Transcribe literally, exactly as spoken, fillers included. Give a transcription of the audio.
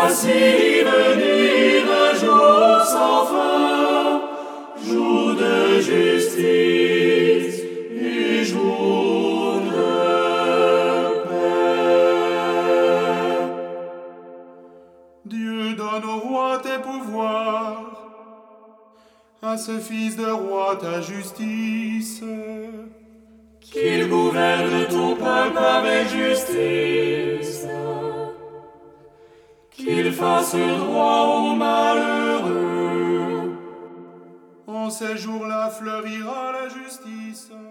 Voici venir un jour sans fin, jour de justice et jour de paix. Dieu donne au roi tes pouvoirs, à ce fils de roi ta justice, qu'il gouverne ton peuple avec justice, qu'il fasse droit aux malheureux. En ces jours-là fleurira la justice.